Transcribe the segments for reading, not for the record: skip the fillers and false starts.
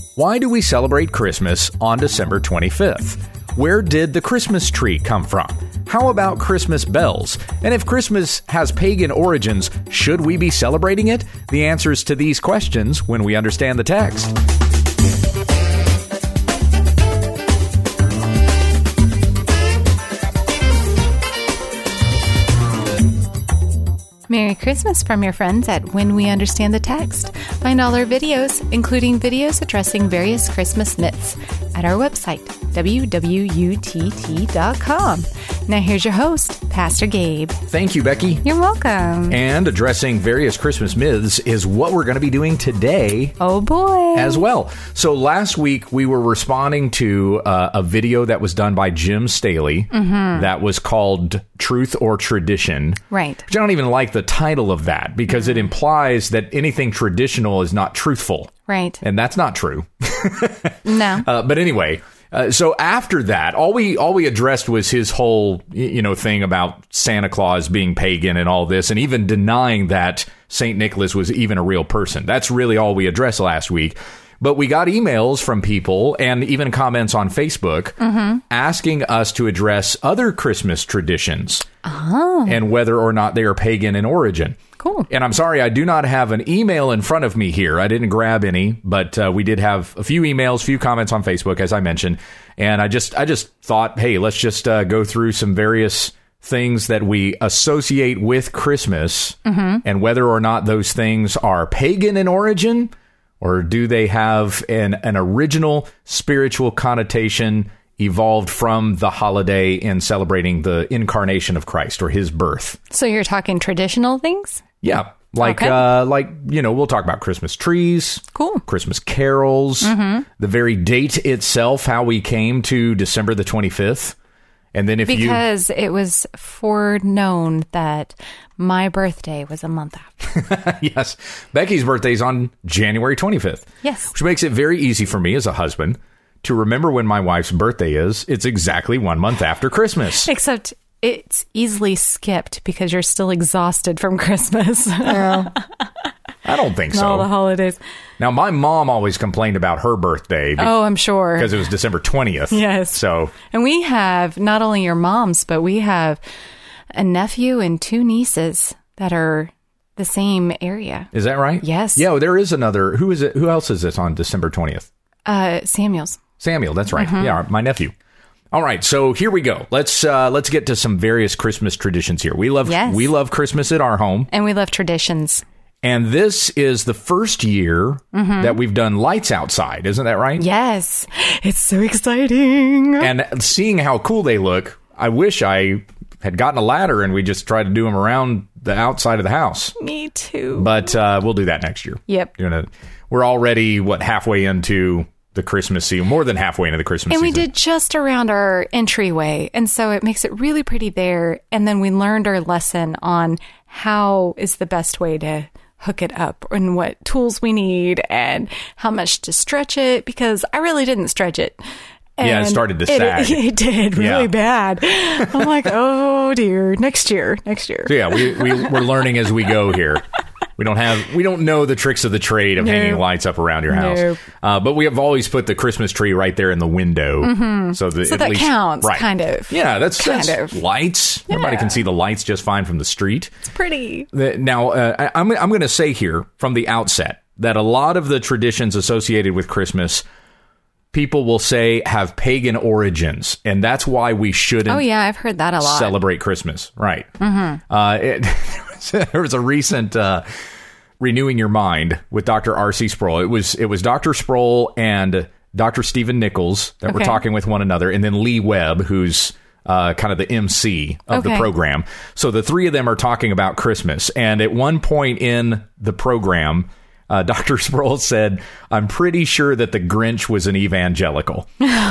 Why do we celebrate Christmas on December 25th? Where did the Christmas tree come from? How about Christmas bells? And if Christmas has pagan origins, should we be celebrating it? The answers to these questions when we understand the text. Merry Christmas from your friends at When We Understand the Text. Find all our videos, including videos addressing various Christmas myths, at our website, www.utt.com. Now here's your host, Pastor Gabe. Thank you, Becky. You're welcome. And addressing various Christmas myths is what we're going to be doing today. Oh, boy. As well. So last week, we were responding to a video that was done by Jim Staley that was called Truth or Tradition. Right. Which I don't even like the title of that because it implies that anything traditional is not truthful. Right. And that's not true. No. But anyway, so after that, all we addressed was his whole, thing about Santa Claus being pagan and all this, and even denying that St. Nicholas was even a real person. That's really all we addressed last week. But we got emails from people and even comments on Facebook asking us to address other Christmas traditions and whether or not they are pagan in origin. Cool. And I'm sorry, I do not have an email in front of me here. I didn't grab any, but we did have a few emails, few comments on Facebook, as I mentioned. And I just thought, hey, let's just go through some various things that we associate with Christmas and whether or not those things are pagan in origin, or do they have an original spiritual connotation evolved from the holiday in celebrating the incarnation of Christ or his birth? So you're talking traditional things? Yeah. We'll talk about Christmas trees. Cool. Christmas carols. The very date itself, how we came to December the 25th. And then because it was foreknown that my birthday was a month after. Yes. Becky's birthday is on January 25th. Yes. Which makes it very easy for me as a husband to remember when my wife's birthday is. It's exactly 1 month after Christmas. Except it's easily skipped because you're still exhausted from Christmas. I don't think so. All the holidays. Now, my mom always complained about her birthday. Oh, I'm sure. Because it was December 20th. Yes. So, and we have not only your mom's, but we have a nephew and 2 nieces that are the same area. Is that right? Yes. Yeah, there is another. Who is it? Who else is this on December 20th? Samuel, that's right. Yeah, my nephew. All right, so here we go. Let's get to some various Christmas traditions here. We love Christmas at our home. And we love traditions. And this is the first year that we've done lights outside. Isn't that right? Yes. It's so exciting. And seeing how cool they look, I wish I had gotten a ladder and we just tried to do them around the outside of the house. Me too. But we'll do that next year. Yep. We're already, halfway into the Christmas season, more than halfway into the Christmas season. And we did just around our entryway. And so it makes it really pretty there. And then we learned our lesson on how is the best way to hook it up and what tools we need and how much to stretch it, because I really didn't stretch it. And it started to sag. It did really bad. I'm like, oh dear, next year. So yeah, we're learning as we go here. We don't know the tricks of the trade of hanging lights up around your house. But we have always put the Christmas tree right there in the window. So that least counts, right. Kind of. Yeah, that's lights. Yeah. Everybody can see the lights just fine from the street. It's pretty. Now, I'm going to say here from the outset that a lot of the traditions associated with Christmas, people will say have pagan origins, and that's why we shouldn't. Oh yeah, I've heard that a lot. Celebrate Christmas, right? There was a recent Renewing Your Mind with Dr. R.C. Sproul. It was Dr. Sproul and Dr. Stephen Nichols that were talking with one another, and then Lee Webb, who's kind of the MC of the program. So the three of them are talking about Christmas, and at one point in the program, Dr. Sproul said, "I'm pretty sure that the Grinch was an evangelical."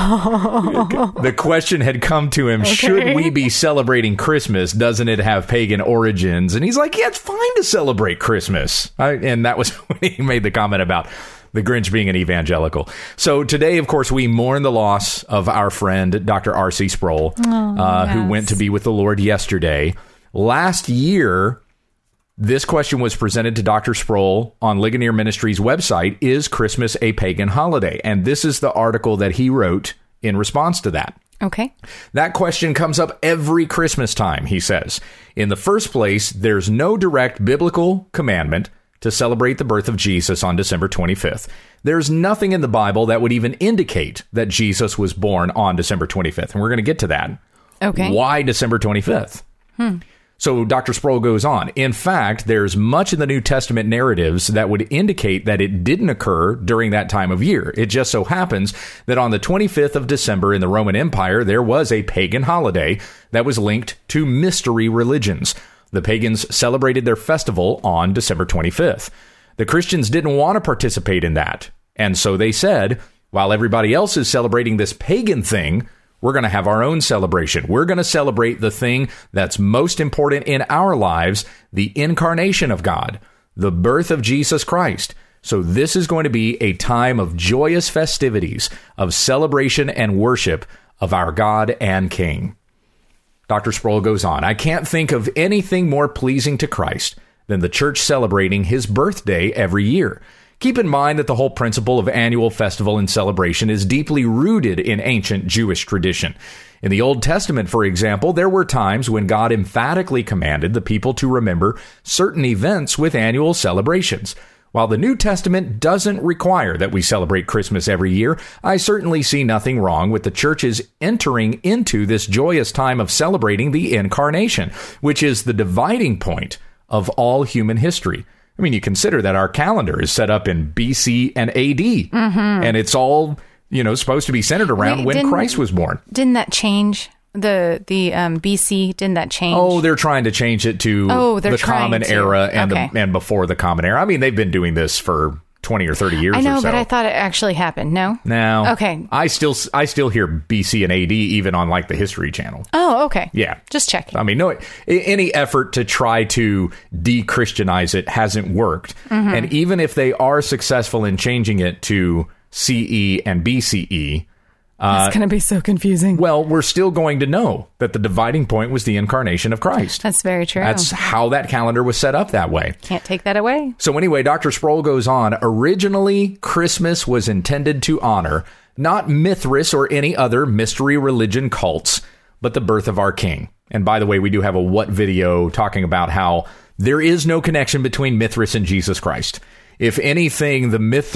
The question had come to him, should we be celebrating Christmas? Doesn't it have pagan origins? And he's like, yeah, it's fine to celebrate Christmas. And that was when he made the comment about the Grinch being an evangelical. So today, of course, we mourn the loss of our friend, Dr. R.C. Sproul, who went to be with the Lord yesterday. Last year, This question was presented to Dr. Sproul on Ligonier Ministries' website, Is Christmas a Pagan Holiday? And this is the article that he wrote in response to that. Okay. That question comes up every Christmas time, he says. In the first place, there's no direct biblical commandment to celebrate the birth of Jesus on December 25th. There's nothing in the Bible that would even indicate that Jesus was born on December 25th. And we're going to get to that. Okay. Why December 25th? So Dr. Sproul goes on. In fact, there's much in the New Testament narratives that would indicate that it didn't occur during that time of year. It just so happens that on the 25th of December in the Roman Empire, there was a pagan holiday that was linked to mystery religions. The pagans celebrated their festival on December 25th. The Christians didn't want to participate in that. And so they said, while everybody else is celebrating this pagan thing, we're going to have our own celebration. We're going to celebrate the thing that's most important in our lives, the incarnation of God, the birth of Jesus Christ. So this is going to be a time of joyous festivities, of celebration and worship of our God and King. Dr. Sproul goes on, I can't think of anything more pleasing to Christ than the church celebrating his birthday every year. Keep in mind that the whole principle of annual festival and celebration is deeply rooted in ancient Jewish tradition. In the Old Testament, for example, there were times when God emphatically commanded the people to remember certain events with annual celebrations. While the New Testament doesn't require that we celebrate Christmas every year, I certainly see nothing wrong with the church's entering into this joyous time of celebrating the incarnation, which is the dividing point of all human history. I mean, you consider that our calendar is set up in BC and AD, and it's all, supposed to be centered around when Christ was born. Didn't that change? The BC, didn't that change? Oh, they're trying to change it to the Common Era and before the Common Era. I mean, they've been doing this for 20 or 30 years or so. I know, but I thought it actually happened. No? No. Okay. I still hear BC and AD even on like the History Channel. Oh, okay. Yeah. Just checking. I mean, no, any effort to try to de-Christianize it hasn't worked. And even if they are successful in changing it to CE and BCE, it's going to be so confusing. Well, we're still going to know that the dividing point was the incarnation of Christ. That's very true. That's how that calendar was set up that way. Can't take that away. So anyway, Dr. Sproul goes on, originally, Christmas was intended to honor not Mithras or any other mystery religion cults, but the birth of our King. And by the way, we do have a What video talking about how there is no connection between Mithras and Jesus Christ. If anything, the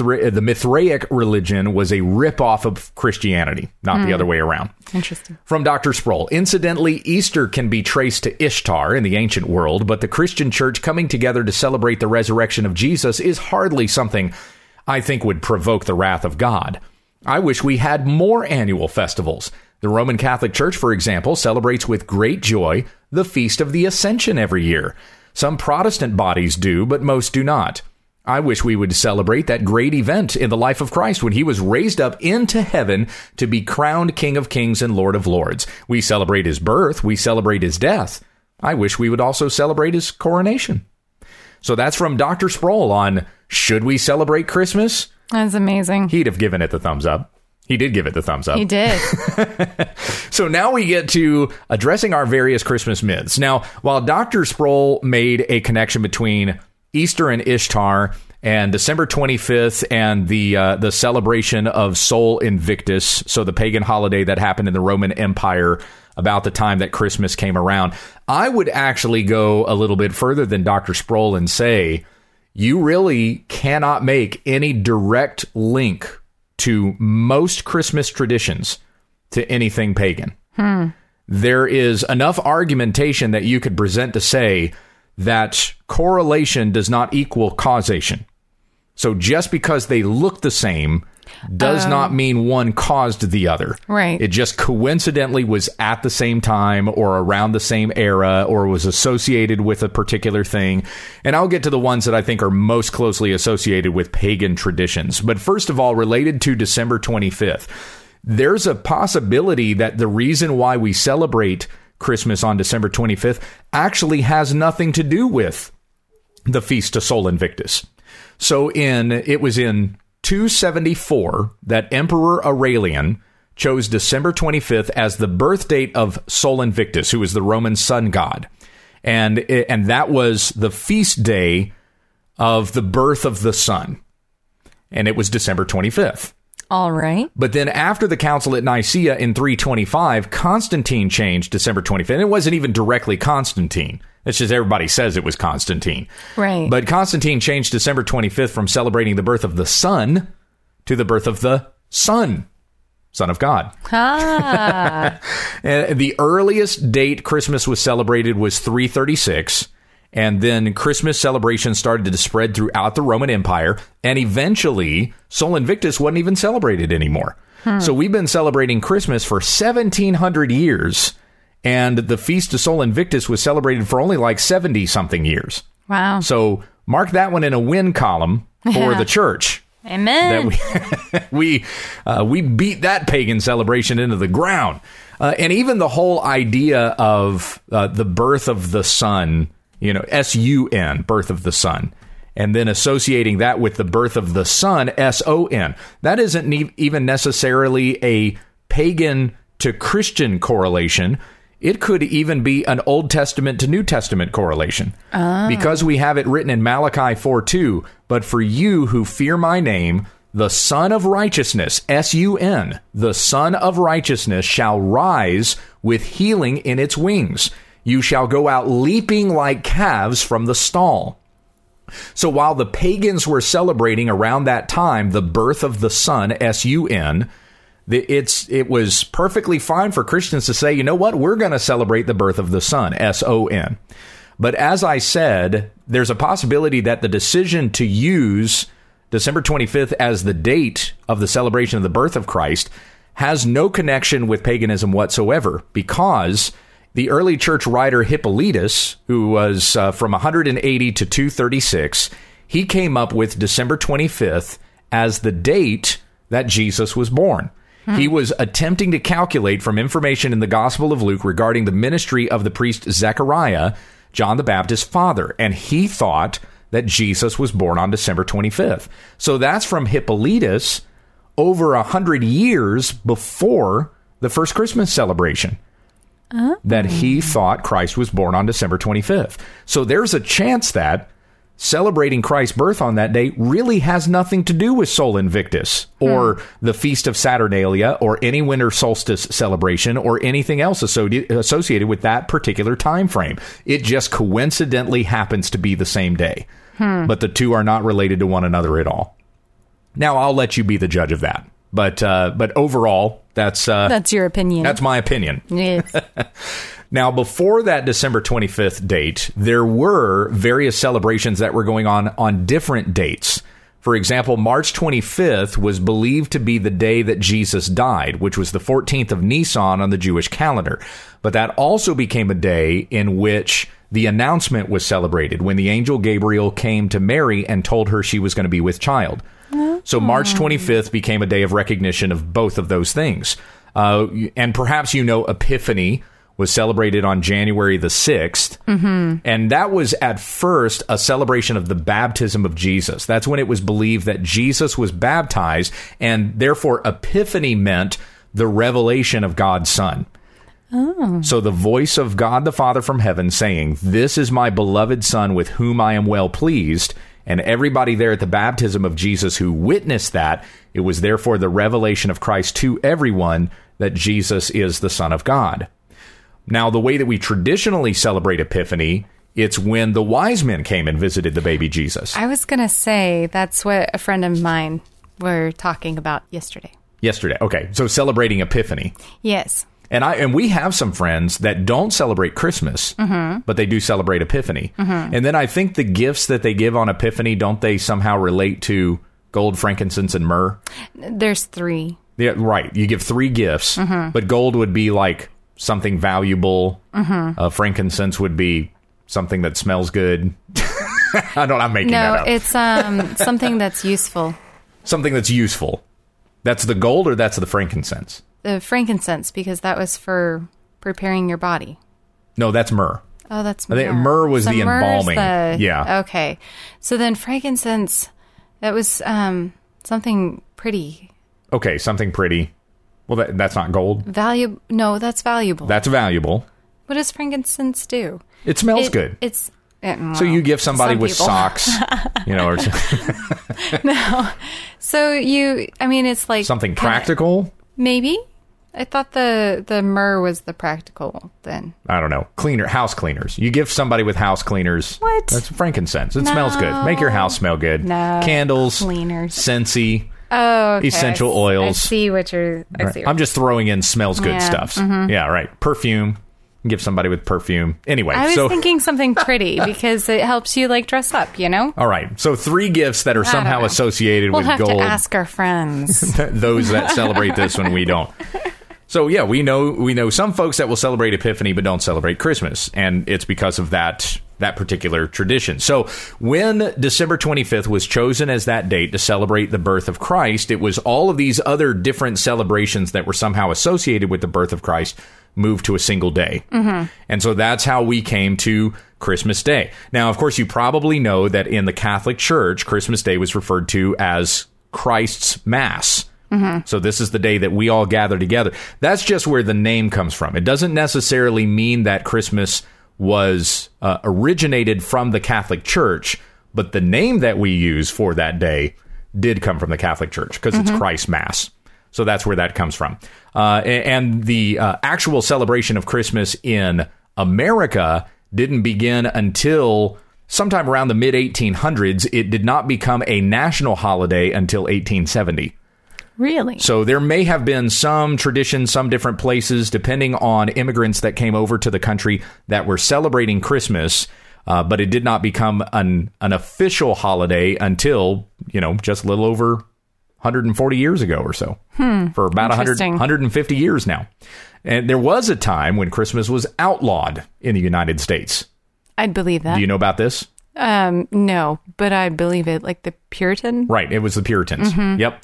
Mithraic religion was a ripoff of Christianity, not the other way around. Interesting. From Dr. Sproul, incidentally, Easter can be traced to Ishtar in the ancient world, but the Christian church coming together to celebrate the resurrection of Jesus is hardly something I think would provoke the wrath of God. I wish we had more annual festivals. The Roman Catholic Church, for example, celebrates with great joy the Feast of the Ascension every year. Some Protestant bodies do, but most do not. I wish we would celebrate that great event in the life of Christ when he was raised up into heaven to be crowned King of Kings and Lord of Lords. We celebrate his birth. We celebrate his death. I wish we would also celebrate his coronation. So that's from Dr. Sproul on should we celebrate Christmas? That's amazing. He'd have given it the thumbs up. He did give it the thumbs up. He did. So now we get to addressing our various Christmas myths. Now, while Dr. Sproul made a connection between Easter and Ishtar and December 25th and the celebration of Sol Invictus, so the pagan holiday that happened in the Roman Empire about the time that Christmas came around, I would actually go a little bit further than Dr. Sproul and say you really cannot make any direct link to most Christmas traditions to anything pagan. There is enough argumentation that you could present to say that correlation does not equal causation. So just because they look the same does not mean one caused the other. Right. It just coincidentally was at the same time or around the same era or was associated with a particular thing. And I'll get to the ones that I think are most closely associated with pagan traditions. But first of all, related to December 25th, there's a possibility that the reason why we celebrate Christmas on December 25th actually has nothing to do with the Feast of Sol Invictus. So it was in 274 that Emperor Aurelian chose December 25th as the birth date of Sol Invictus, who was the Roman sun god. And that was the feast day of the birth of the Son. And it was December 25th. All right. But then after the council at Nicaea in 325, Constantine changed December 25th. And it wasn't even directly Constantine. It's just everybody says it was Constantine. Right. But Constantine changed December 25th from celebrating the birth of the Son to the birth of the Son of God. Ah. And the earliest date Christmas was celebrated was 336. And then Christmas celebrations started to spread throughout the Roman Empire. And eventually, Sol Invictus wasn't even celebrated anymore. So we've been celebrating Christmas for 1,700 years. And the Feast of Sol Invictus was celebrated for only like 70-something years. Wow. So mark that one in a win column for the church. Amen. That we beat that pagan celebration into the ground. And even the whole idea of the birth of the Son, S-U-N, birth of the Son, and then associating that with the birth of the Son, S-O-N. That isn't even necessarily a pagan to Christian correlation. It could even be an Old Testament to New Testament correlation. Because we have it written in Malachi 4:2, but for you who fear my name, the Son of Righteousness, S-U-N, the Son of Righteousness shall rise with healing in its wings. You shall go out leaping like calves from the stall. So while the pagans were celebrating around that time the birth of the Son, S-U-N, it was perfectly fine for Christians to say, you know what, we're going to celebrate the birth of the Son, S-O-N. But as I said, there's a possibility that the decision to use December 25th as the date of the celebration of the birth of Christ has no connection with paganism whatsoever, because the early church writer Hippolytus, who was from 180 to 236, he came up with December 25th as the date that Jesus was born. He was attempting to calculate from information in the Gospel of Luke regarding the ministry of the priest Zechariah, John the Baptist's father, and he thought that Jesus was born on December 25th. So that's from Hippolytus over 100 years before the first Christmas celebration. That he thought Christ was born on December 25th. So there's a chance that celebrating Christ's birth on that day really has nothing to do with Sol Invictus or the Feast of Saturnalia or any winter solstice celebration or anything else associated with that particular time frame. It just coincidentally happens to be the same day. But the two are not related to one another at all. Now, I'll let you be the judge of that. But overall, that's your opinion. That's my opinion. Yes. Now, before that December 25th date, there were various celebrations that were going on different dates. For example, March 25th was believed to be the day that Jesus died, which was the 14th of Nisan on the Jewish calendar. But that also became a day in which the announcement was celebrated, when the angel Gabriel came to Mary and told her she was going to be with child. So March 25th became a day of recognition of both of those things. And perhaps Epiphany was celebrated on January the 6th. And that was at first a celebration of the baptism of Jesus. That's when it was believed that Jesus was baptized, and therefore Epiphany meant the revelation of God's Son. So the voice of God the Father from heaven saying, "This is my beloved Son with whom I am well pleased." And everybody there at the baptism of Jesus who witnessed that, it was therefore the revelation of Christ to everyone that Jesus is the Son of God. Now, the way that we traditionally celebrate Epiphany, it's when the wise men came and visited the baby Jesus. I was going to say that's what a friend of mine were talking about yesterday. Okay. So celebrating Epiphany. Yes. And we have some friends that don't celebrate Christmas, but they do celebrate Epiphany. And then I think the gifts that they give on Epiphany, don't they somehow relate to gold, frankincense, and myrrh? There's 3. Yeah, right. You give 3 gifts, but gold would be like something valuable. Frankincense would be something that smells good. I'm making that up. No, it's something that's useful. Something that's useful. That's the gold, or that's the frankincense? The frankincense, because that was for preparing your body. No, that's myrrh. Oh, that's myrrh. I think myrrh was the embalming. Yeah. Okay. So then frankincense, that was something pretty. Okay, something pretty. Well, that's not gold. No, that's valuable. That's valuable. What does frankincense do? It smells good. So you give somebody with socks, or no. So it's like something practical. Maybe. I thought the myrrh was the practical then. I don't know. House cleaners. You give somebody with house cleaners. What? That's frankincense. It smells good. Make your house smell good. No. Candles. Cleaners. Scentsy. Oh, okay. Essential oils. I see what you're... I'm just throwing in smells good stuffs. Mm-hmm. Yeah, right. Perfume. Give somebody with perfume. Anyway, I was thinking something pretty because it helps you dress up, All right. So 3 gifts that are somehow associated with gold. We'll have to ask our friends. Those that celebrate this when we don't. So yeah, we know some folks that will celebrate Epiphany but don't celebrate Christmas, and it's because of that particular tradition. So when December 25th was chosen as that date to celebrate the birth of Christ, it was all of these other different celebrations that were somehow associated with the birth of Christ moved to a single day. Mm-hmm. And so that's how we came to Christmas Day. Now, of course, you probably know that in the Catholic Church, Christmas Day was referred to as Christ's Mass. Mm-hmm. So this is the day that we all gather together. That's just where the name comes from. It doesn't necessarily mean that Christmas was originated from the Catholic Church, but the name that we use for that day did come from the Catholic Church because it's Christ's Mass. So that's where that comes from. And the actual celebration of Christmas in America didn't begin until sometime around the mid-1800s. It did not become a national holiday until 1870. Really? So there may have been some traditions, some different places, depending on immigrants that came over to the country that were celebrating Christmas, but it did not become an official holiday until, just a little over 140 years ago or so, for about 150 years now. And there was a time when Christmas was outlawed in the United States. I'd believe that. Do you know about this? No, but I'd believe it. Like the Puritan? Right. It was the Puritans. Mm-hmm. Yep.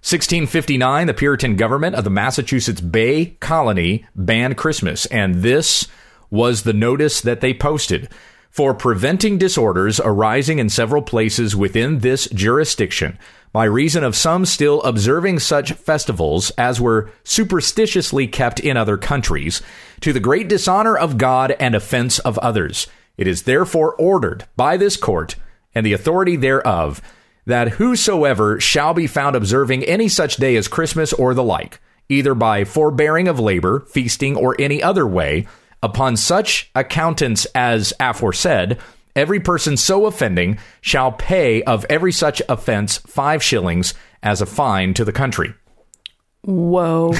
1659, the Puritan government of the Massachusetts Bay Colony banned Christmas. And this was the notice that they posted. For preventing disorders arising in several places within this jurisdiction, by reason of some still observing such festivals as were superstitiously kept in other countries, to the great dishonor of God and offense of others. It is therefore ordered by this court and the authority thereof, that whosoever shall be found observing any such day as Christmas or the like, either by forbearing of labor, feasting, or any other way, upon such accountance as aforesaid, every person so offending shall pay of every such offense 5 shillings as a fine to the country. Whoa.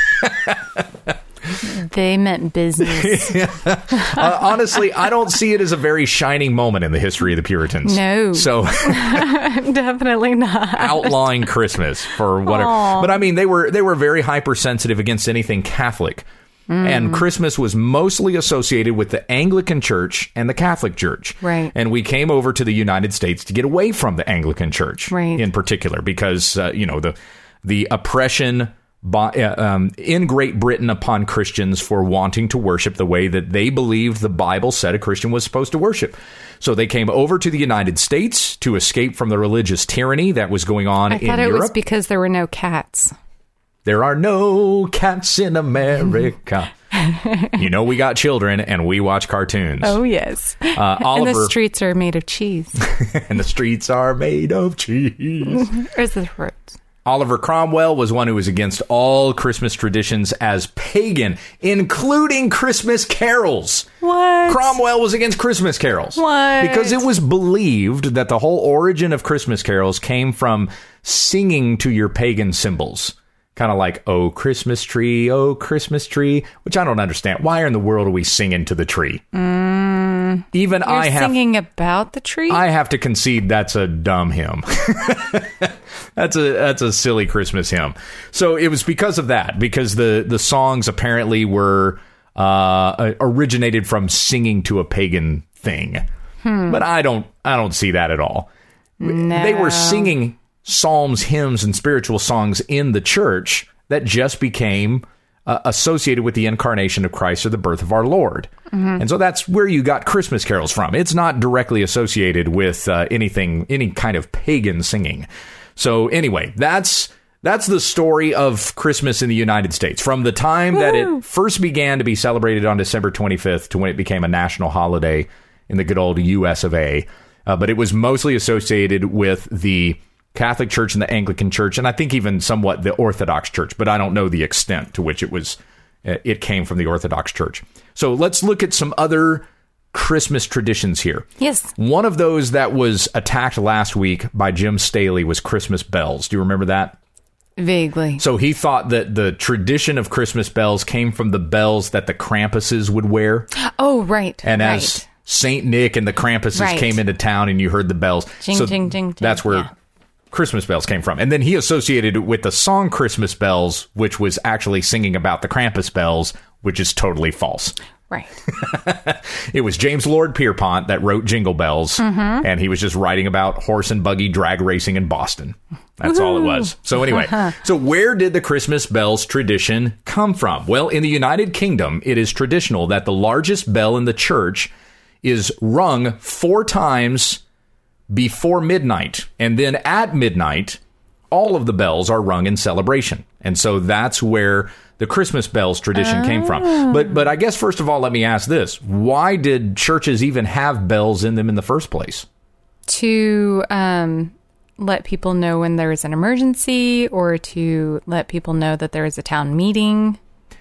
They meant business. Honestly, I don't see it as a very shining moment in the history of the Puritans. No. So definitely not. Outlawing Christmas for whatever. Aww. But I mean, they were very hypersensitive against anything Catholic. And Christmas was mostly associated with the Anglican Church and the Catholic Church. Right. And we came over to the United States to get away from the Anglican Church in particular, because, the oppression in Great Britain upon Christians for wanting to worship the way that they believed the Bible said a Christian was supposed to worship. So they came over to the United States to escape from the religious tyranny that was going on in Europe. I thought it was because there were no cats. There are no cats in America. We got children and we watch cartoons. Oh, yes. Oliver, and the streets are made of cheese. And the streets are made of cheese. Or is this fruits? Oliver Cromwell was one who was against all Christmas traditions as pagan, including Christmas carols. What? Cromwell was against Christmas carols. What? Because it was believed that the whole origin of Christmas carols came from singing to your pagan symbols. Kind of like, oh, Christmas tree, which I don't understand. Why in the world are we singing to the tree? Even You're singing about the tree? I have to concede that's a dumb hymn. That's a silly Christmas hymn. So it was because of that, because the songs apparently were originated from singing to a pagan thing. But I don't see that at all. No. They were singing psalms, hymns, and spiritual songs in the church that just became associated with the incarnation of Christ or the birth of our Lord. Mm-hmm. And so that's where you got Christmas carols from. It's not directly associated with any kind of pagan singing. So anyway, that's that's the story of Christmas in the United States. From the time that it first began to be celebrated on December 25th to when it became a national holiday in the good old US of A. But it was mostly associated with the Catholic Church and the Anglican Church, and I think even somewhat the Orthodox Church, but I don't know the extent to which it came from the Orthodox Church. So let's look at some other Christmas traditions here. Yes. One of those that was attacked last week by Jim Staley was Christmas bells. Do you remember that? Vaguely. So he thought that the tradition of Christmas bells came from the bells that the Krampuses would wear. Oh, right. And as Saint Nick and the Krampuses came into town and you heard the bells. Jing, so jing, jing, jing. That's where Christmas bells came from. And then he associated it with the song Christmas Bells, which was actually singing about the Krampus bells, which is totally false. Right. It was James Lord Pierpont that wrote Jingle Bells, and he was just writing about horse and buggy drag racing in Boston. That's all it was. So anyway, so where did the Christmas bells tradition come from? Well, in the United Kingdom, it is traditional that the largest bell in the church is rung 4 times before midnight, and then at midnight, all of the bells are rung in celebration. And so that's where the Christmas bells tradition came from. But I guess, first of all, let me ask this. Why did churches even have bells in them in the first place? To let people know when there is an emergency, or to let people know that there is a town meeting.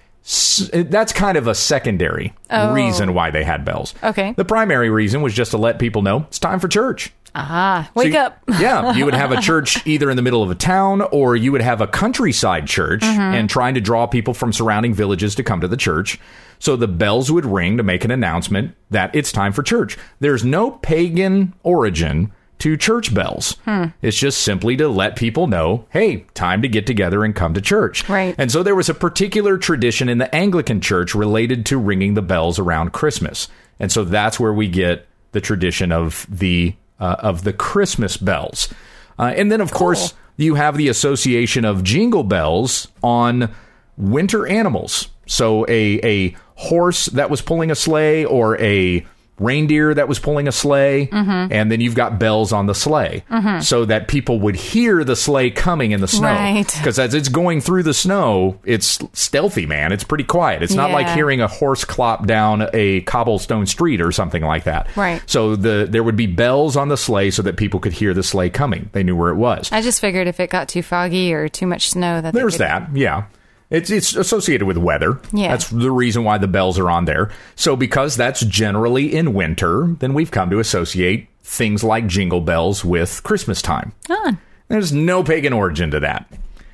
That's kind of a secondary reason why they had bells. Okay. The primary reason was just to let people know it's time for church. Wake up. Yeah, you would have a church either in the middle of a town, or you would have a countryside church and trying to draw people from surrounding villages to come to the church. So the bells would ring to make an announcement that it's time for church. There's no pagan origin to church bells. It's just simply to let people know, hey, time to get together and come to church. Right. And so there was a particular tradition in the Anglican Church related to ringing the bells around Christmas. And so that's where we get the tradition of the Christmas bells. And then, of course, you have the association of jingle bells on winter animals. So a horse that was pulling a sleigh, or a reindeer that was pulling a sleigh, and then you've got bells on the sleigh, so that people would hear the sleigh coming in the snow. Because as it's going through the snow, it's stealthy, man. It's pretty quiet. It's not like hearing a horse clop down a cobblestone street or something like that. Right. So there would be bells on the sleigh so that people could hear the sleigh coming. They knew where it was. I just figured if it got too foggy or too much snow, that there's that. Yeah. It's associated with weather. Yeah. That's the reason why the bells are on there. So because that's generally in winter, then we've come to associate things like jingle bells with Christmas time. There's no pagan origin to that.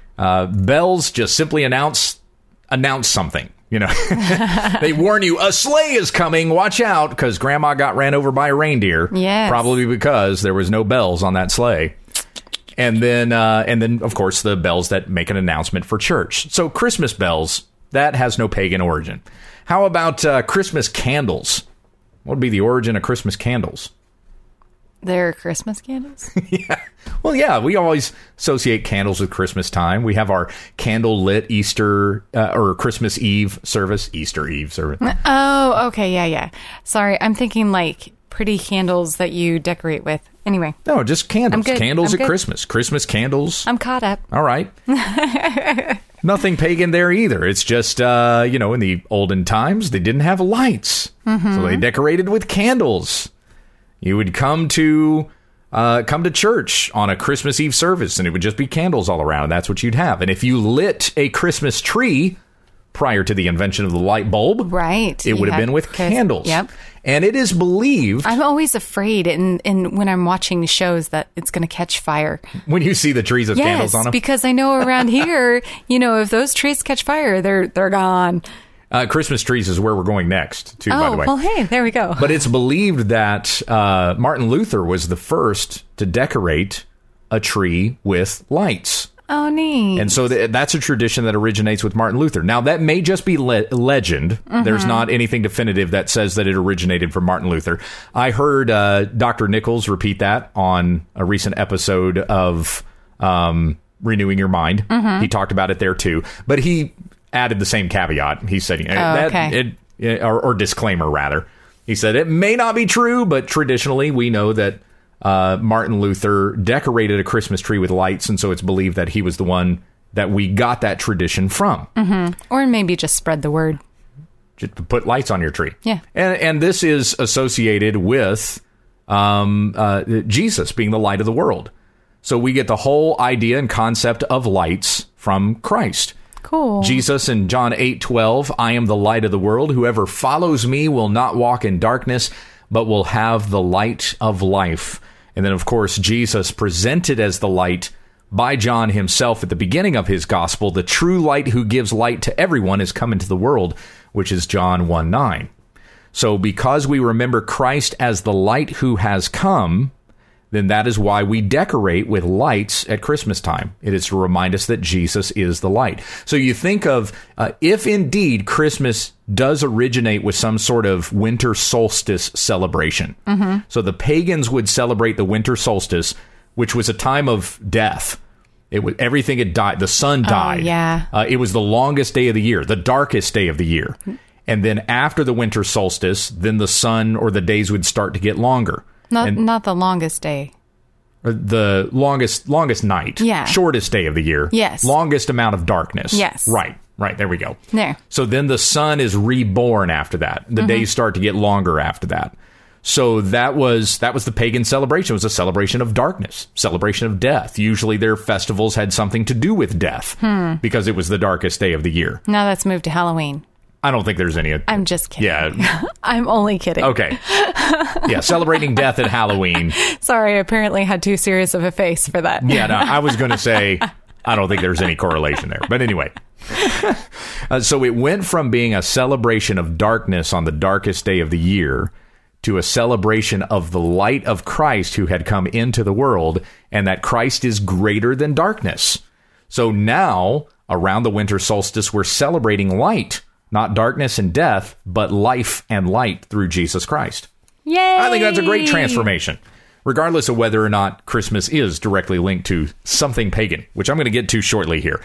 Bells just simply announce something. You know, they warn you, a sleigh is coming. Watch out, because Grandma got ran over by a reindeer. Yes. Probably because there was no bells on that sleigh. And then, of course, the bells that make an announcement for church. So Christmas bells, that has no pagan origin. How about Christmas candles? What would be the origin of Christmas candles? They're Christmas candles? Yeah. Well, yeah, we always associate candles with Christmas time. We have our candle-lit Easter or Christmas Eve service. Easter Eve service. Oh, okay. Yeah. Sorry, I'm thinking like pretty candles that you decorate with. Anyway. No, just candles. Candles at good. Christmas. Christmas candles. I'm caught up. All right. Nothing pagan there either. It's just, in the olden times, they didn't have lights. So they decorated with candles. You would come to church on a Christmas Eve service, and it would just be candles all around, and that's what you'd have. And if you lit a Christmas tree prior to the invention of the light bulb, right, it would have been with candles. Yep. And it is believed... I'm always afraid in when I'm watching shows that it's going to catch fire. When you see the trees with candles on them? Yes, because I know around here, if those trees catch fire, they're gone. Christmas trees is where we're going next, too, by the way. Oh, well, hey, there we go. But it's believed that Martin Luther was the first to decorate a tree with lights. Oh, neat. And so that's a tradition that originates with Martin Luther. Now, that may just be legend. There's not anything definitive that says that it originated from Martin Luther. I heard Dr. Nichols repeat that on a recent episode of Renewing Your Mind. He talked about it there, too. But he added the same caveat. He said, or disclaimer, rather. He said, it may not be true, but traditionally we know that Martin Luther decorated a Christmas tree with lights, and so it's believed that he was the one that we got that tradition from. Or maybe just spread the word. Just to put lights on your tree. Yeah. And this is associated with Jesus being the light of the world. So we get the whole idea and concept of lights from Christ. Cool. Jesus in John 8:12, I am the light of the world. Whoever follows me will not walk in darkness, but will have the light of life. And then, of course, Jesus presented as the light by John himself at the beginning of his gospel. The true light who gives light to everyone is come into the world, which is John 1:9. So because we remember Christ as the light who has come, then that is why we decorate with lights at Christmas time. It is to remind us that Jesus is the light. So you think of, if indeed Christmas does originate with some sort of winter solstice celebration. So the pagans would celebrate the winter solstice, which was a time of death. It was, everything had died. The sun died. It was the longest day of the year, the darkest day of the year. And then after the winter solstice, then the sun or the days would start to get longer. Not the longest day. The longest night. Yeah. Shortest day of the year. Yes. Longest amount of darkness. Yes. Right. There we go. There. So then the sun is reborn after that. The days start to get longer after that. So that was the pagan celebration. It was a celebration of darkness, celebration of death. Usually their festivals had something to do with death because it was the darkest day of the year. Now that's moved to Halloween. I don't think there's any. I'm just kidding. Yeah. I'm only kidding. Okay. Yeah, celebrating death at Halloween. Sorry, I apparently had too serious of a face for that. Yeah, no, I was going to say, I don't think there's any correlation there. But anyway. So it went from being a celebration of darkness on the darkest day of the year to a celebration of the light of Christ who had come into the world, and that Christ is greater than darkness. So now, around the winter solstice, we're celebrating light. Not darkness and death, but life and light through Jesus Christ. Yay! I think that's a great transformation, regardless of whether or not Christmas is directly linked to something pagan, which I'm going to get to shortly here.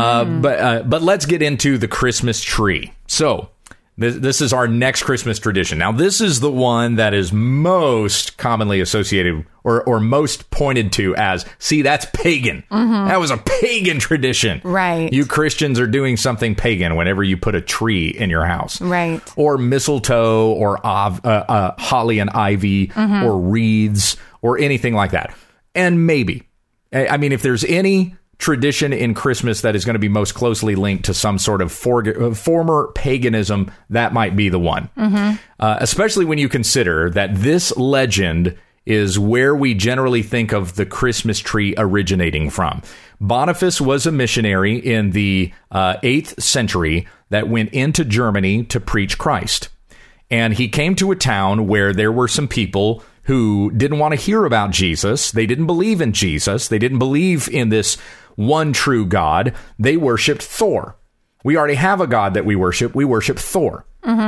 But let's get into the Christmas tree. So this is our next Christmas tradition. Now, this is the one that is most commonly associated or most pointed to as, see, that's pagan. That was a pagan tradition. Right. You Christians are doing something pagan whenever you put a tree in your house. Right. Or mistletoe or holly and ivy or wreaths or anything like that. And maybe, I mean, if there's any tradition in Christmas that is going to be most closely linked to some sort of former paganism, that might be the one. Especially when you consider that this legend is where we generally think of the Christmas tree originating from. Boniface was a missionary in the 8th century that went into Germany to preach Christ. And he came to a town where there were some people who didn't want to hear about Jesus. They didn't believe in Jesus. They didn't believe in this one true God. They worshipped Thor. We already have a God that we worship. We worship Thor.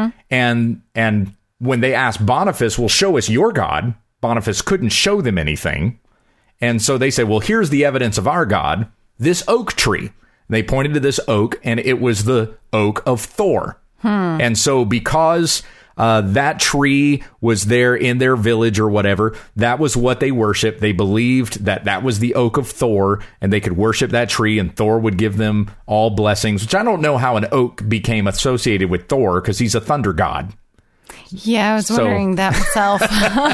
And when they asked Boniface, well, show us your God, Boniface couldn't show them anything. And so they said, well, here's the evidence of our God, this oak tree. And they pointed to this oak, and it was the oak of Thor. And so because that tree was there in their village or whatever, that was what they worshiped. They believed that that was the oak of Thor, and they could worship that tree, and Thor would give them all blessings, which I don't know how an oak became associated with Thor, because he's a thunder god. Yeah, I was wondering that myself.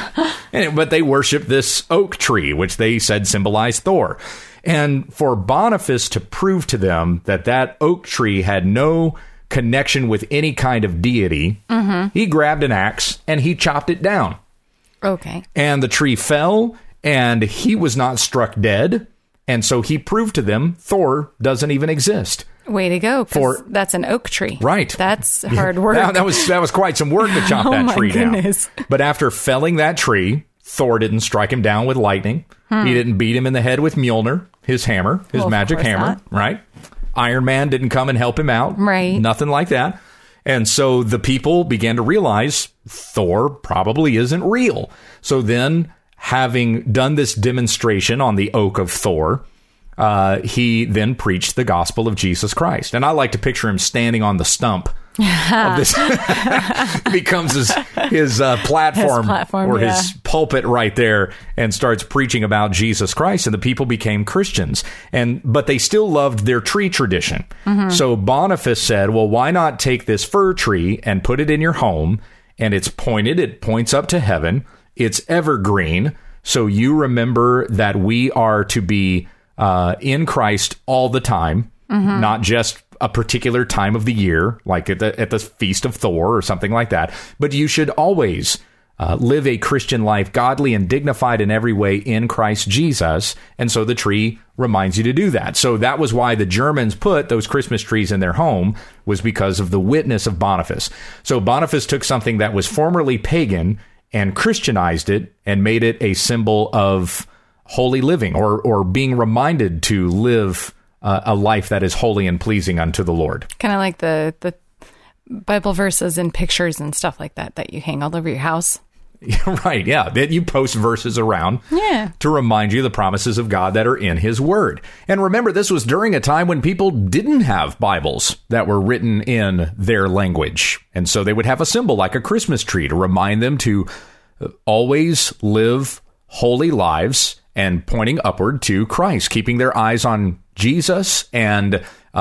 But they worshiped this oak tree, which they said symbolized Thor. And for Boniface to prove to them that that oak tree had no connection with any kind of deity, he grabbed an axe and he chopped it down. Okay. And the tree fell, and he was not struck dead. And so he proved to them Thor doesn't even exist. Way to go, because that's an oak tree. Right. That's hard work. That was quite some work to chop that tree down. But after felling that tree, Thor didn't strike him down with lightning. He didn't beat him in the head with Mjolnir, his hammer, his magic hammer, right? Iron Man didn't come and help him out. Right. Nothing like that. And so the people began to realize Thor probably isn't real. So then, having done this demonstration on the oak of Thor, he then preached the gospel of Jesus Christ. And I like to picture him standing on the stump of this becomes his platform or his pulpit right there, and starts preaching about Jesus Christ, and the people became Christians. But they still loved their tree tradition. So Boniface said, well, why not take this fir tree and put it in your home? And it points up to heaven. It's evergreen. So you remember that we are to be in Christ all the time, not just a particular time of the year, like at the Feast of Thor or something like that. But you should always live a Christian life, godly and dignified in every way in Christ Jesus. And so the tree reminds you to do that. So that was why the Germans put those Christmas trees in their home, was because of the witness of Boniface. So Boniface took something that was formerly pagan and Christianized it and made it a symbol of holy living, or being reminded to live a life that is holy and pleasing unto the Lord. Kind of like the Bible verses and pictures and stuff like that you hang all over your house. Right, yeah. That you post verses around to remind you the promises of God that are in his word. And remember, this was during a time when people didn't have Bibles that were written in their language. And so they would have a symbol like a Christmas tree to remind them to always live holy lives and pointing upward to Christ, keeping their eyes on Jesus and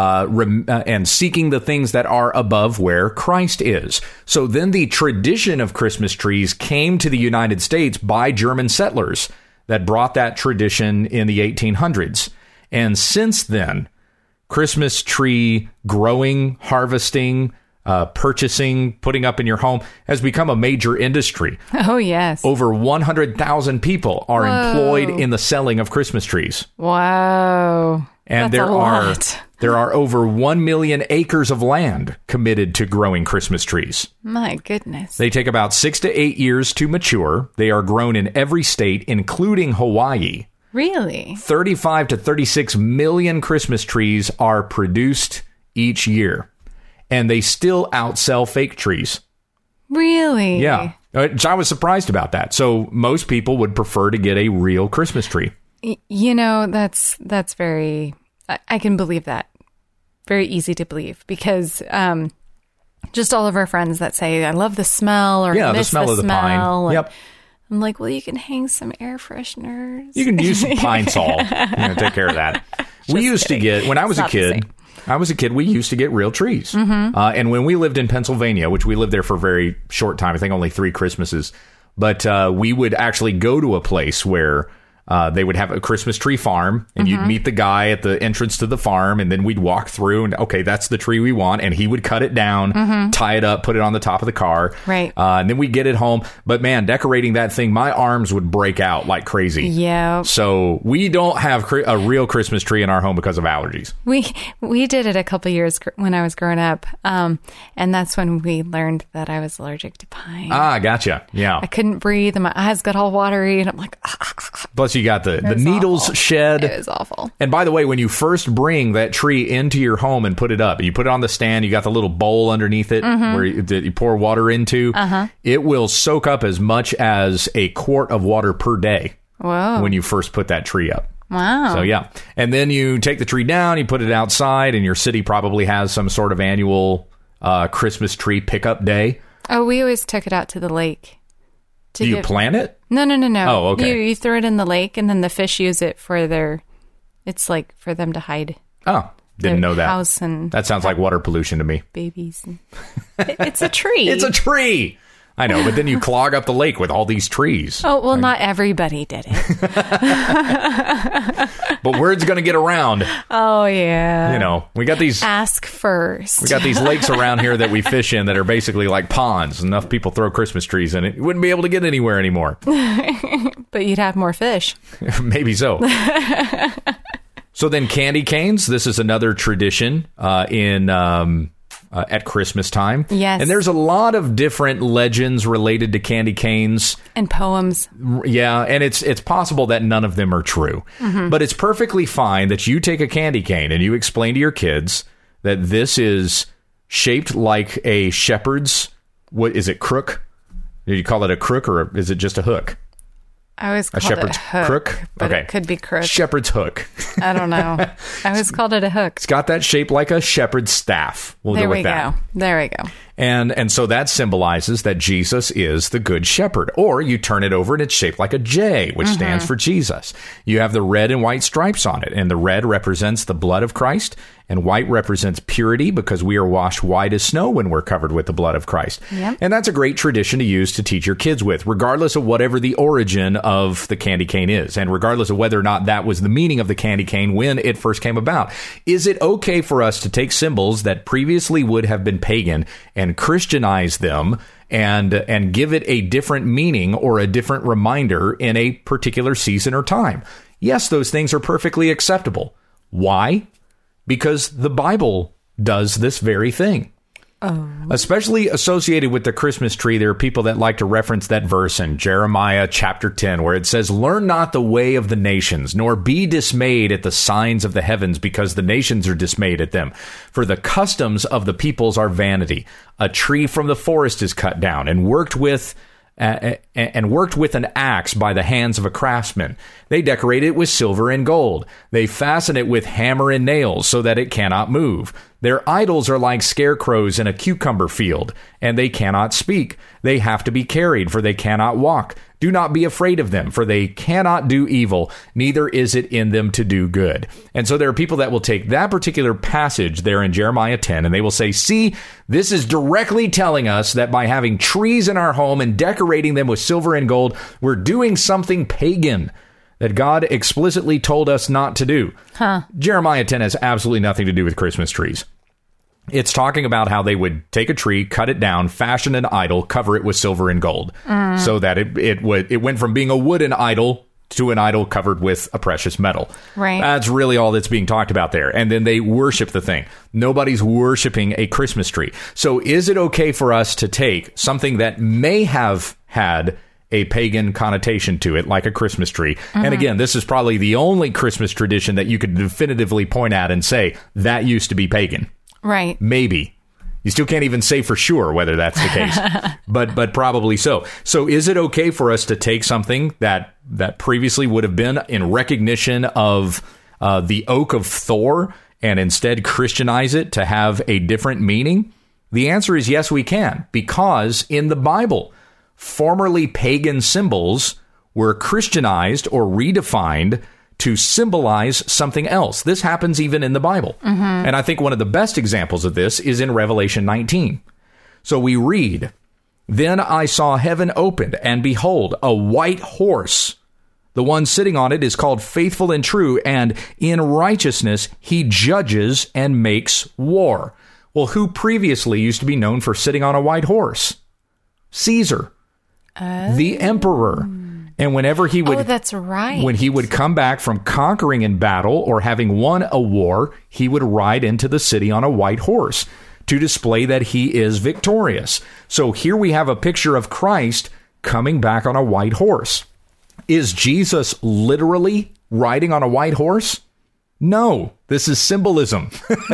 seeking the things that are above where Christ is. So then the tradition of Christmas trees came to the United States by German settlers that brought that tradition in the 1800s. And since then, Christmas tree growing, harvesting, purchasing, putting up in your home has become a major industry. Oh, yes. Over 100,000 people are employed in the selling of Christmas trees. Wow. And That's there are over 1 million acres of land committed to growing Christmas trees. My goodness. They take about 6 to 8 years to mature. They are grown in every state, including Hawaii. Really? 35 to 36 million Christmas trees are produced each year. And they still outsell fake trees. Really? Yeah. I was surprised about that. So most people would prefer to get a real Christmas tree. You know, that's very, I can believe that. Very easy to believe, because just all of our friends that say, I love the smell, or yeah, miss the smell of the pine. Yep. I'm like, well, you can hang some air fresheners. You can use some Pine Sol. Take care of that. We used to get, when I was a kid, we used to get real trees. And when we lived in Pennsylvania, which we lived there for a very short time, I think only 3 Christmases, but we would actually go to a place where they would have a Christmas tree farm, and you'd meet the guy at the entrance to the farm, and then we'd walk through, and okay, that's the tree we want, and he would cut it down, tie it up, put it on the top of the car, right? And then we'd get it home. But man, decorating that thing, my arms would break out like crazy. Yeah. So we don't have a real Christmas tree in our home because of allergies. We did it a couple years when I was growing up, and that's when we learned that I was allergic to pine. Ah, gotcha. Yeah. I couldn't breathe, and my eyes got all watery, and I'm like, Plus you got the needles awful. shed. It was awful. And by the way, when you first bring that tree into your home and put it up, you put it on the stand, you got the little bowl underneath it where you pour water into. It will soak up as much as a quart of water per day. Whoa. When you first put that tree up. Wow. So yeah. And then you take the tree down, you put it outside, and your city probably has some sort of annual Christmas tree pickup day. Oh, we always took it out to the lake. Do you plant it? No. Oh, okay. You throw it in the lake, and then the fish use it for it's like for them to hide. Oh, didn't know that. House and that sounds like water pollution to me. Babies. It's a tree. It's a tree. I know, but then you clog up the lake with all these trees. Oh, well, not everybody did it. But word's going to get around. Oh, yeah. You know, we got these... Ask first. We got these lakes around here that we fish in that are basically like ponds. Enough people throw Christmas trees in it. You wouldn't be able to get anywhere anymore. But you'd have more fish. Maybe so. So then candy canes. This is another tradition at Christmas time. Yes. And there's a lot of different legends related to candy canes. And poems. Yeah, and it's possible that none of them are true. But it's perfectly fine that you take a candy cane and you explain to your kids that this is shaped like a shepherd's, what is it, crook? Do you call it a crook, or is it just a hook? I always called shepherd's it a hook, crook? but Okay. it could be crook. Shepherd's hook. I don't know. I always called it a hook. It's got that shape like a shepherd's staff. We'll go with that. There we go. And so that symbolizes that Jesus is the good shepherd. Or you turn it over and it's shaped like a J, which stands for Jesus. You have the red and white stripes on it, and the red represents the blood of Christ, and white represents purity because we are washed white as snow when we're covered with the blood of Christ. Yep. And that's a great tradition to use to teach your kids with, regardless of whatever the origin of the candy cane is, and regardless of whether or not that was the meaning of the candy cane when it first came about. Is it okay for us to take symbols that previously would have been pagan and Christianize them and give it a different meaning or a different reminder in a particular season or time? Yes, those things are perfectly acceptable. Why? Because the Bible does this very thing. Oh. Especially associated with the Christmas tree, there are people that like to reference that verse in Jeremiah chapter 10, where it says, "Learn not the way of the nations, nor be dismayed at the signs of the heavens, because the nations are dismayed at them. For the customs of the peoples are vanity. A tree from the forest is cut down and worked with an axe by the hands of a craftsman. They decorate it with silver and gold. They fasten it with hammer and nails so that it cannot move. Their idols are like scarecrows in a cucumber field, and they cannot speak. They have to be carried, for they cannot walk. Do not be afraid of them, for they cannot do evil, neither is it in them to do good." And so there are people that will take that particular passage there in Jeremiah 10, and they will say, see, this is directly telling us that by having trees in our home and decorating them with silver and gold, we're doing something pagan that God explicitly told us not to do. Jeremiah 10 has absolutely nothing to do with Christmas trees. It's talking about how they would take a tree, cut it down, fashion an idol, cover it with silver and gold, so that it went from being a wooden idol to an idol covered with a precious metal. Right. That's really all that's being talked about there. And then they worship the thing. Nobody's worshiping a Christmas tree. So is it okay for us to take something that may have had a pagan connotation to it, like a Christmas tree? And again, this is probably the only Christmas tradition that you could definitively point at and say, that used to be pagan. Right. Maybe. You still can't even say for sure whether that's the case, but probably so. So is it okay for us to take something that previously would have been in recognition of the oak of Thor and instead Christianize it to have a different meaning? The answer is yes, we can, because in the Bible, formerly pagan symbols were Christianized or redefined to symbolize something else. This happens even in the Bible. And I think one of the best examples of this is in Revelation 19. So we read, "Then I saw heaven opened, and behold, a white horse. The one sitting on it is called Faithful and True, and in righteousness he judges and makes war." Well, who previously used to be known for sitting on a white horse? Caesar, the emperor. And whenever he would... Oh, that's right. When he would come back from conquering in battle or having won a war, he would ride into the city on a white horse to display that he is victorious. So here we have a picture of Christ coming back on a white horse. Is Jesus literally riding on a white horse? No, this is symbolism.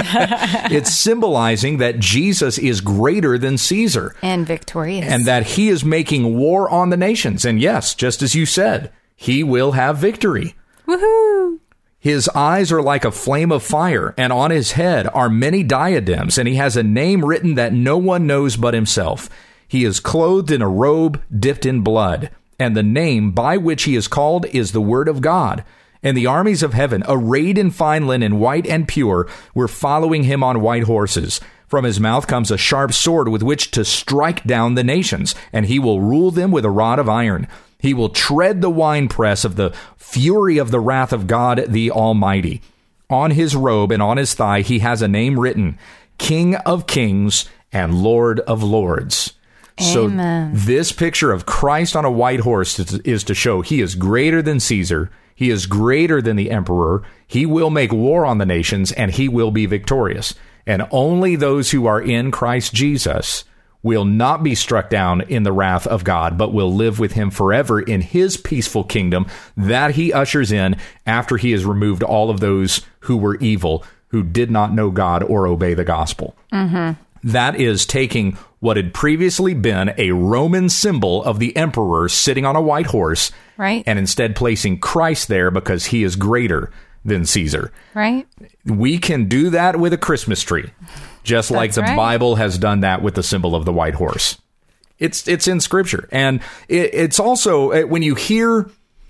It's symbolizing that Jesus is greater than Caesar. And victorious. And that he is making war on the nations. And yes, just as you said, he will have victory. Woohoo! His eyes are like a flame of fire, and on his head are many diadems, and he has a name written that no one knows but himself. He is clothed in a robe dipped in blood, and the name by which he is called is the Word of God. And the armies of heaven, arrayed in fine linen, white and pure, were following him on white horses. From his mouth comes a sharp sword with which to strike down the nations, and he will rule them with a rod of iron. He will tread the winepress of the fury of the wrath of God the Almighty. On his robe and on his thigh he has a name written, King of Kings and Lord of Lords. Amen. So this picture of Christ on a white horse is to show he is greater than Caesar. He is greater than the emperor. He will make war on the nations, and he will be victorious. And only those who are in Christ Jesus will not be struck down in the wrath of God, but will live with him forever in his peaceful kingdom that he ushers in after he has removed all of those who were evil, who did not know God or obey the gospel. That is taking what had previously been a Roman symbol of the emperor sitting on a white horse, right, and instead placing Christ there because he is greater than Caesar. Right. We can do that with a Christmas tree, just like the Bible has done that with the symbol of the white horse. It's in Scripture, and it's also when you hear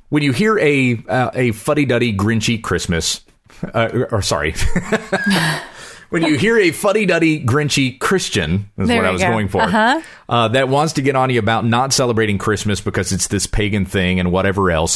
a fuddy-duddy Grinchy Christmas, when you hear a fuddy-duddy Grinchy Christian, is what I was going for, that wants to get on you about not celebrating Christmas because it's this pagan thing and whatever else.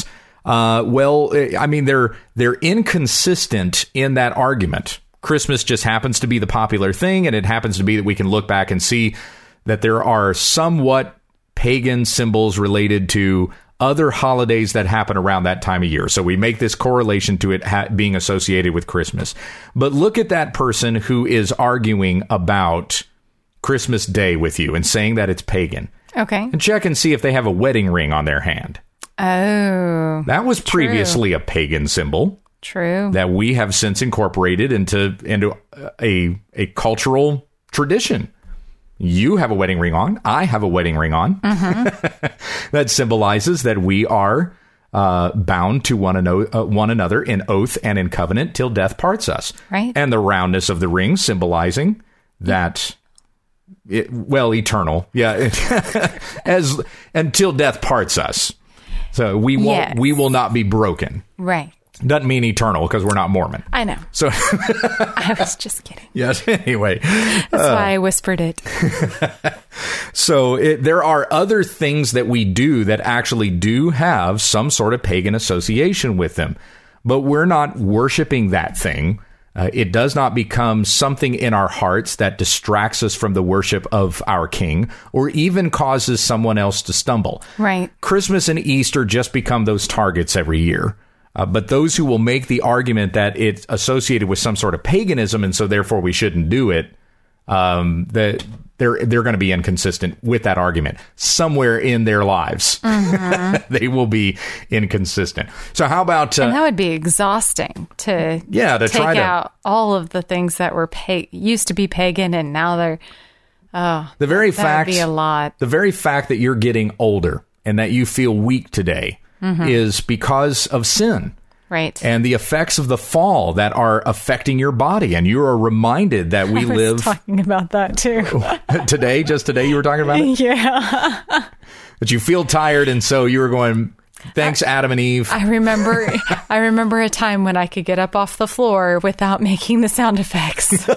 They're inconsistent in that argument. Christmas just happens to be the popular thing, and it happens to be that we can look back and see that there are somewhat pagan symbols related to other holidays that happen around that time of year. So we make this correlation to it being associated with Christmas. But look at that person who is arguing about Christmas Day with you and saying that it's pagan. Okay. And check and see if they have a wedding ring on their hand. Oh. That was previously a pagan symbol. True. That we have since incorporated into a cultural tradition. You have a wedding ring on. I have a wedding ring on. That symbolizes that we are bound to one another in oath and in covenant till death parts us. Right. And the roundness of the ring symbolizing that, eternal. Yeah. As until death parts us. So we will not be broken. Right. Doesn't mean eternal because we're not Mormon. I know. So I was just kidding. Yes. Anyway, that's why I whispered it. So there are other things that we do that actually do have some sort of pagan association with them, but we're not worshiping that thing. It does not become something in our hearts that distracts us from the worship of our King or even causes someone else to stumble. Right. Christmas and Easter just become those targets every year. But those who will make the argument that it's associated with some sort of paganism and so therefore we shouldn't do it, they're going to be inconsistent with that argument. Somewhere in their lives, they will be inconsistent. So how about... and that would be exhausting to take out all of the things that were used to be pagan and now they're... that would be a lot. The very fact that you're getting older and that you feel weak today is because of sin. Right. And the effects of the fall that are affecting your body. And you are reminded that we live... I was talking about that too. Just today you were talking about it? Yeah. But you feel tired and so you were going, thanks Adam and Eve. I remember a time when I could get up off the floor without making the sound effects.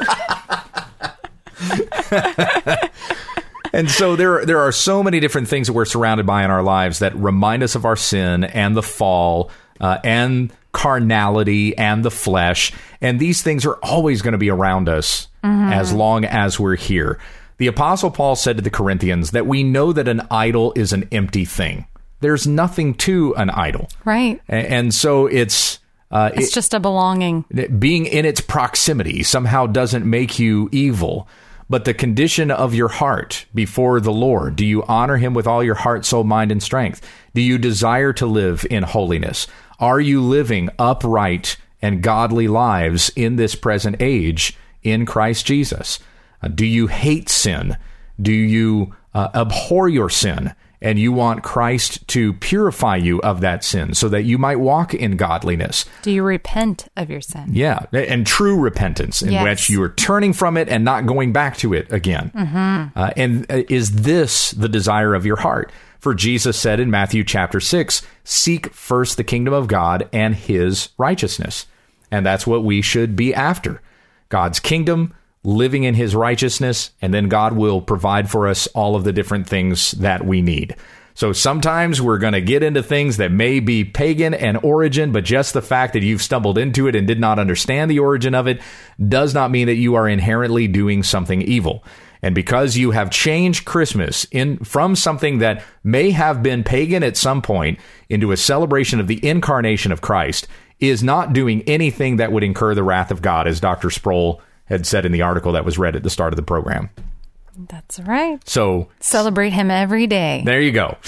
And so there are so many different things that we're surrounded by in our lives that remind us of our sin and the fall and carnality and the flesh. And these things are always going to be around us as long as we're here. The Apostle Paul said to the Corinthians that we know that an idol is an empty thing. There's nothing to an idol. Right. And so it's just a belonging. Being in its proximity somehow doesn't make you evil. But the condition of your heart before the Lord, do you honor him with all your heart, soul, mind, and strength? Do you desire to live in holiness? Are you living upright and godly lives in this present age in Christ Jesus? Do you hate sin? Do you abhor your sin? And you want Christ to purify you of that sin so that you might walk in godliness. Do you repent of your sin? Yeah, and true repentance in which you are turning from it and not going back to it again. And is this the desire of your heart? For Jesus said in Matthew chapter 6, seek first the kingdom of God and his righteousness. And that's what we should be after. God's kingdom, living in his righteousness, and then God will provide for us all of the different things that we need. So sometimes we're going to get into things that may be pagan in origin, but just the fact that you've stumbled into it and did not understand the origin of it does not mean that you are inherently doing something evil. And because you have changed Christmas from something that may have been pagan at some point into a celebration of the incarnation of Christ is not doing anything that would incur the wrath of God, as Dr. Sproul had said in the article that was read at the start of the program. That's right. So celebrate him every day. There you go.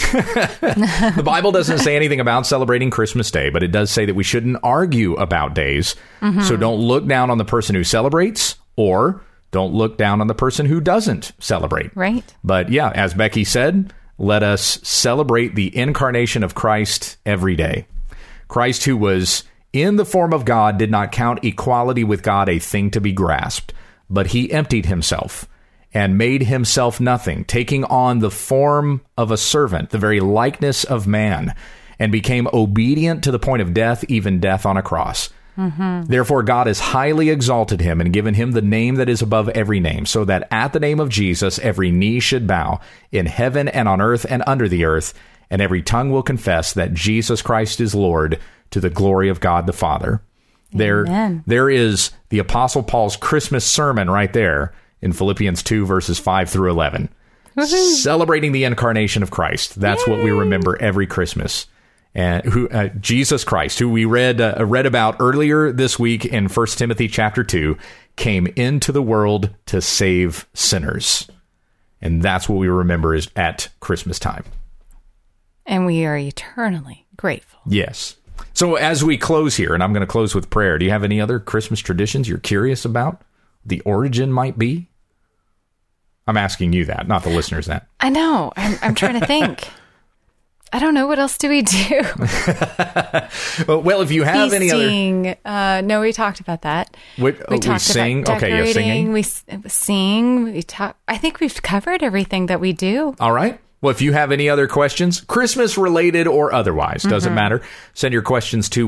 The Bible doesn't say anything about celebrating Christmas Day, but it does say that we shouldn't argue about days. So don't look down on the person who celebrates or Don't look down on the person who doesn't celebrate. Right. But yeah, as Becky said, let us celebrate the incarnation of Christ every day. Christ, who was in the form of God, did not count equality with God a thing to be grasped, but he emptied himself and made himself nothing, taking on the form of a servant, the very likeness of man, and became obedient to the point of death, even death on a cross. Mm-hmm. Therefore, God has highly exalted him and given him the name that is above every name, so that at the name of Jesus, every knee should bow in heaven and on earth and under the earth, and every tongue will confess that Jesus Christ is Lord, to the glory of God the Father. There is the Apostle Paul's Christmas sermon right there in Philippians 2, verses 5 through 11. Woo-hoo. Celebrating the incarnation of Christ. That's what we remember every Christmas. And Jesus Christ, who we read about earlier this week in 1 Timothy chapter 2, came into the world to save sinners. And that's what we remember is at Christmas time. And we are eternally grateful. Yes. So as we close here, and I'm going to close with prayer, do you have any other Christmas traditions you're curious about? The origin might be? I'm asking you that, not the listeners that. I know. I'm trying to think. I don't know. What else do we do? Well, if you have any other... No, we talked about that. We talked sing? About decorating. Okay, yeah, singing. We sing. We talk. I think we've covered everything that we do. All right. Well, if you have any other questions, Christmas-related or otherwise, doesn't matter, send your questions to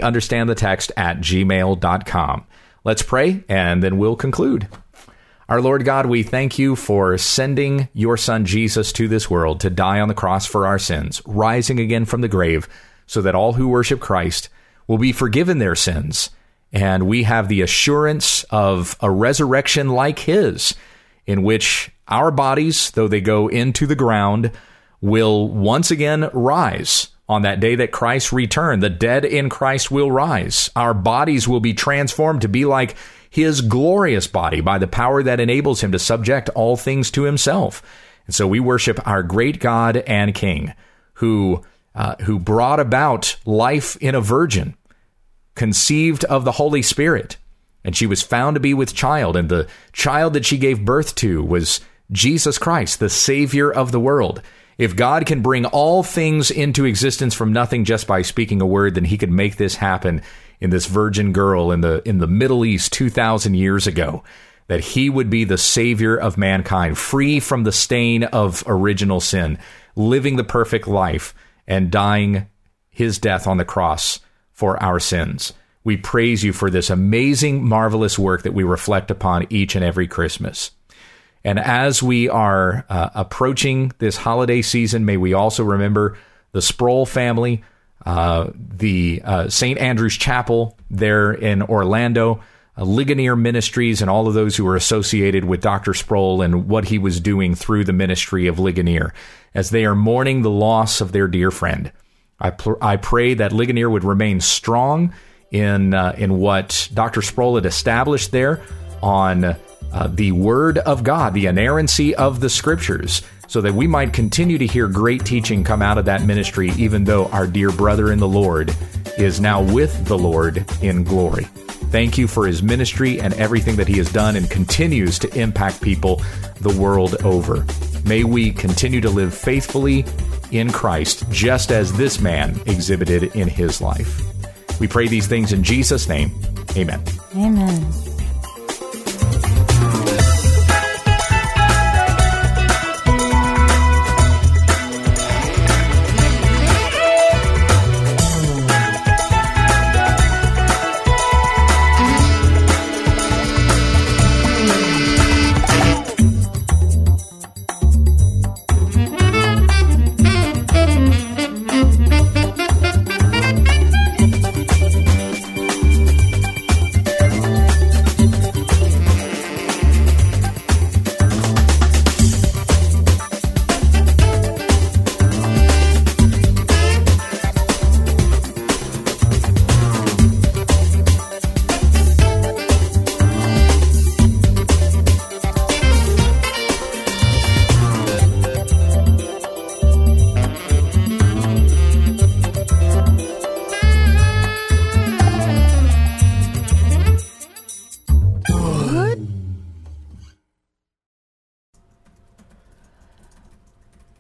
whenweunderstandthetext@gmail.com. Let's pray, and then we'll conclude. Our Lord God, we thank you for sending your Son Jesus to this world to die on the cross for our sins, rising again from the grave, so that all who worship Christ will be forgiven their sins. And we have the assurance of a resurrection like his, in which our bodies, though they go into the ground, will once again rise. On that day that Christ returned, the dead in Christ will rise. Our bodies will be transformed to be like his glorious body by the power that enables him to subject all things to himself. And so we worship our great God and King, who brought about life in a virgin, conceived of the Holy Spirit, and she was found to be with child, and the child that she gave birth to was Jesus Christ, the Savior of the world. If God can bring all things into existence from nothing just by speaking a word, then he could make this happen in this virgin girl in the Middle East 2,000 years ago, that he would be the Savior of mankind, free from the stain of original sin, living the perfect life and dying his death on the cross for our sins. We praise you for this amazing, marvelous work that we reflect upon each and every Christmas. And as we are approaching this holiday season, may we also remember the Sproul family, the St. Andrew's Chapel there in Orlando, Ligonier Ministries, and all of those who were associated with Dr. Sproul and what he was doing through the ministry of Ligonier, as they are mourning the loss of their dear friend. I pray that Ligonier would remain strong in what Dr. Sproul had established there on the Word of God, the inerrancy of the Scriptures, so that we might continue to hear great teaching come out of that ministry, even though our dear brother in the Lord is now with the Lord in glory. Thank you for his ministry and everything that he has done and continues to impact people the world over. May we continue to live faithfully in Christ, just as this man exhibited in his life. We pray these things in Jesus' name. Amen. Amen.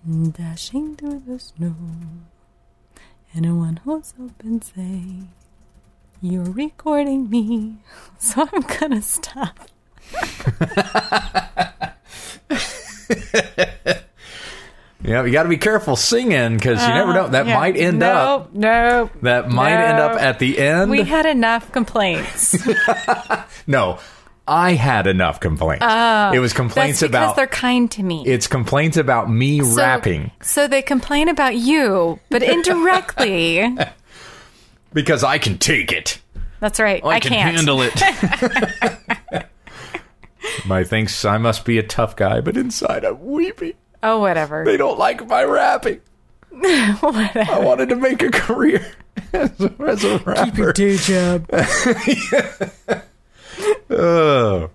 Dashing through the snow, and a one-horse open sleigh. You're recording me, so I'm gonna stop. Yeah, you got to be careful singing because you never know. That might end up. That might end up at the end. We had enough complaints. No, I had enough complaints. It was complaints that's because about. They're kind to me. It's complaints about me rapping. So they complain about you, but indirectly. Because I can take it. That's right. I can can't handle it. My thinks I must be a tough guy, but inside I'm weeping. Oh, whatever. They don't like my rapping. Whatever. I wanted to make a career as a rapper. Keep your day job. Oh.